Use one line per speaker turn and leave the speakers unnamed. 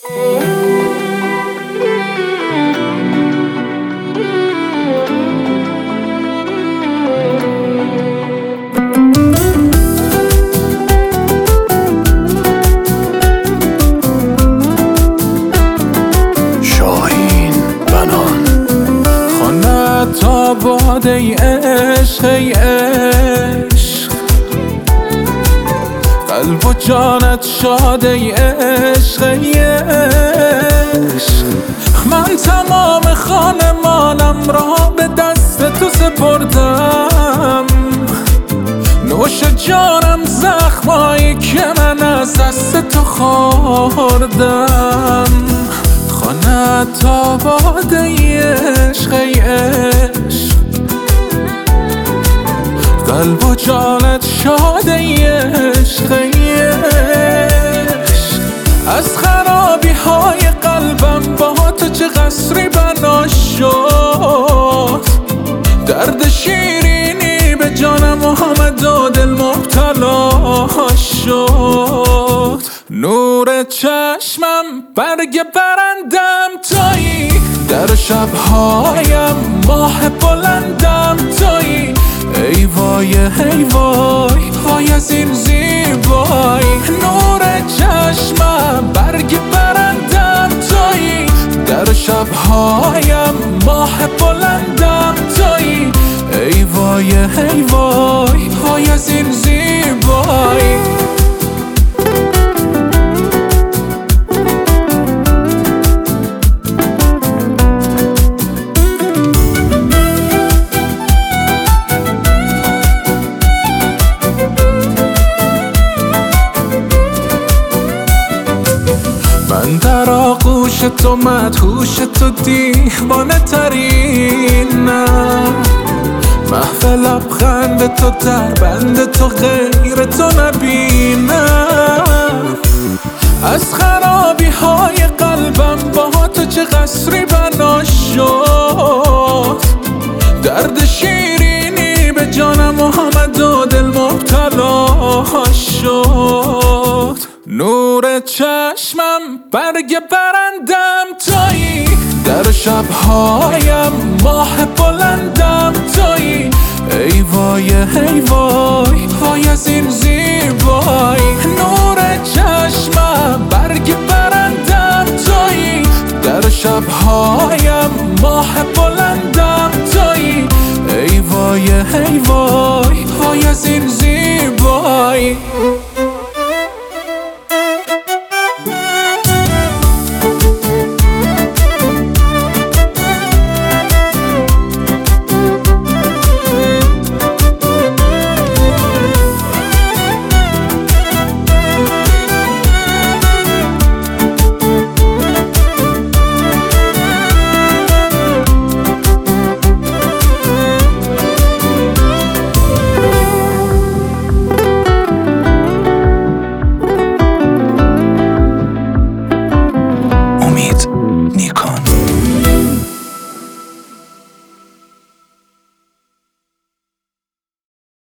تا باد ای عشق ای عشق، قلب و جانت شاد ای عشق ای عشق. من تمام خانمانم را به دست تو سپردم، نوش جانم زخمایی که من از دست تو خوردم. خانه تا باد ای عشق ای عشق، قلب و جانت شاد ای عشق ای عشق. از خرابی های قلبم با تو چه قصری بنا شد، درد شیرینی به جانم آمد و دل مبتلا شد. نور چشمم برگ برندم تویی، در شبهایم ماه بلندم تویی. ای وای ای وای وای از این زیبایی، نور چشمم برگ برندم تویی، در شبهایم ماه بلندم تویی. ای وای ای وای وای از این زیبایی. من در آغوش تو مدهوش تو دیوانه ترینم، محو لبخند تو در بند تو غیر تو نبینم. از خرابی های قلبم با تو چه قصری بنا شد، درد شیرینی به جانم آمد و دل مبتلا شد. نور چشمم برگ برندم تویی، در شبهایم ماه بلندم تویی. ای وای ای وای وای از این زیبایی، نور چشمم